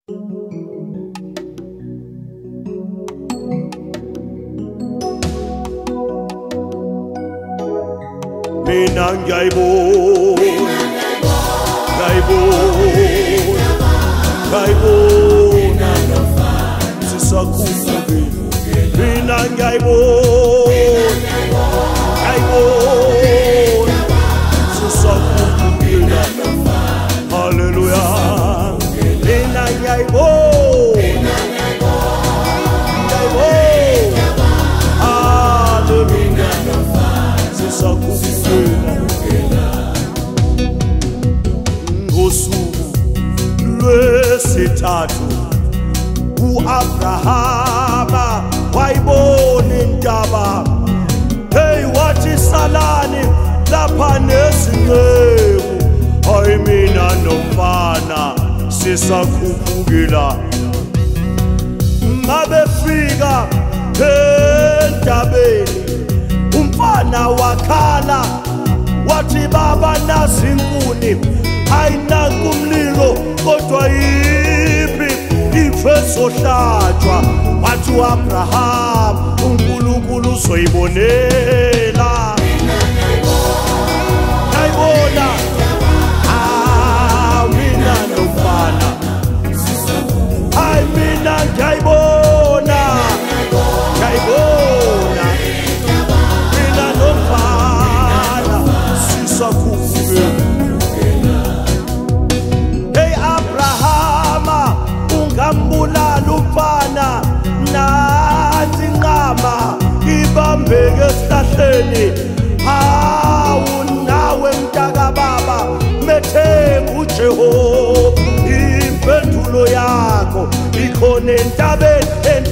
Mina ngiyayibona sisakhulile. Mina ngiyayibona sisakhulile. Hallelujah. Mina ngiyayibona. Hallelujah. Sisakhulile. Ngosuku lwesithathu u-Abrahama wayibona intaba. Hey, wathi salani lapha nezinceku. Hayi mina nomfana sisakhuphukela. Mabefika entabeni umfana wakhala wathi baba nazi inkuni ayinaka umlilo kodwa yiphi ife sohlatshwa. Wathi u-Abraham uNkulunkulu uzoyibonela. Ngiyayibona mina nomfana. Hayi mina ngiyayibona. Ngiyayibona mina nomfana sisakhulile. Hey Abrahama ungambulala umfana nansi inqama ibambeke esihlahleni. Hawu nawe mntaka baba methemba uJehova. Impendulo yakho ikhona entabeni.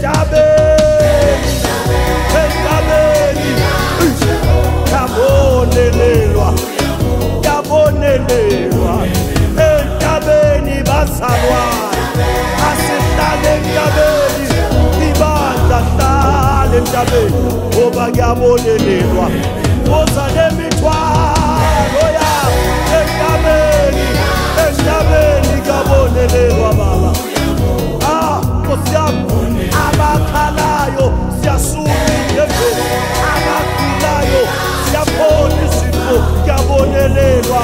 Yabonelelwa entabeni bazalwane. Asihlale entabeni ibandla hlale entabeni ngoba kuyabonelelwa. Woza nemithwalo yakho entabeni kuyabonelelwa baba. Nkosi yami abakhalayo siyasuka endleleni, abagulayo siyaphola izifo. Kuyabonelelwa.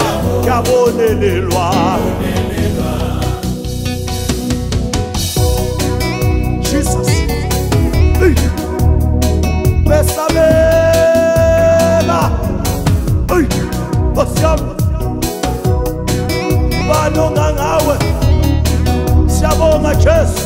Jesus besabela. Nkosi yami balonga ngawe siyabonga Jesu.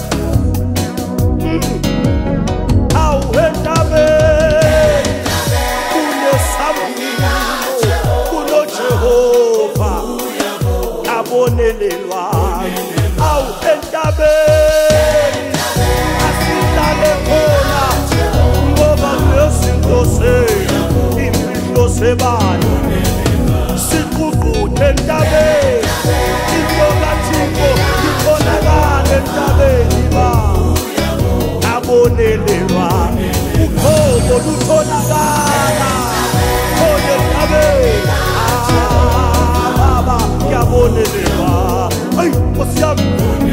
Awu entabeni kunesabilo kunoJehova abonelelwa. Awu entabeni asihlale khona ngoba lezinto zethu imfihlo sebani siqukuthe entabeni. Into kaThixo ikhonakala entabeni ba abonelelwa. Uqobo lutholakala khona entabeni. Baba kuyabonelelwa. Hey Nkosi yami